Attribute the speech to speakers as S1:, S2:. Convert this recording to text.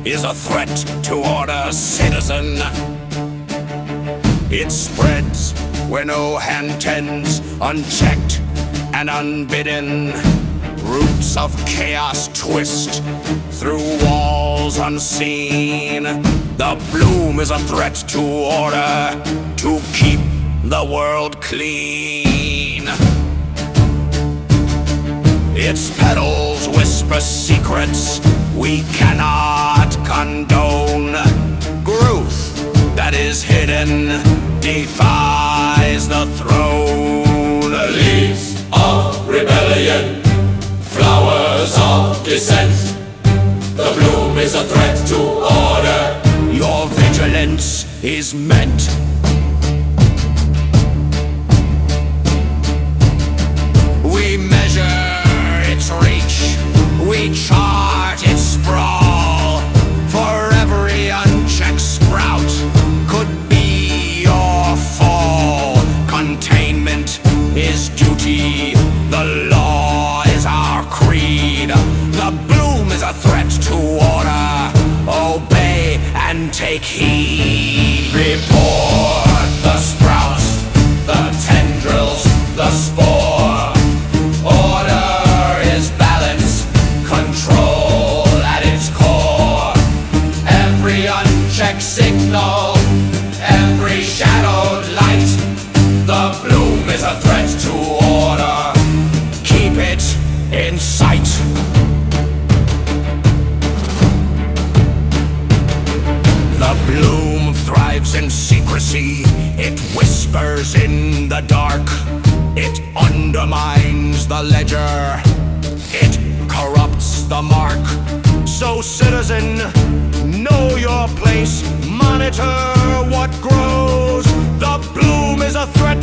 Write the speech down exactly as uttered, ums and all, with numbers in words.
S1: is a threat to order, citizen. It spreads where no hand tends, unchecked and unbidden. Roots of chaos twist through walls unseen. The bloom is a threat to order, to keep the world clean. Its petals whisper secrets we cannot condone. Growth that is hidden defies the throne.
S2: The leaves of rebellion, flowers of dissent. The bloom is a threat to order.
S1: Your vigilance is meant. We measure its reach, we chart its sprawl. For every unchecked sprout could be your fall. Containment is duty, the law is our creed. The bloom is a threat to order, obey and take heed.
S2: Report the sprouts, the tendrils, the spore. Order is balance, control at its core. Every unchecked signal, every shadowed light. The bloom is a threat to order.
S1: Keep it in sight. The bloom thrives in secrecy. It whispers in the dark. It undermines the ledger. It corrupts the mark. So citizen, know your place. Monitor what grows. The bloom is a threat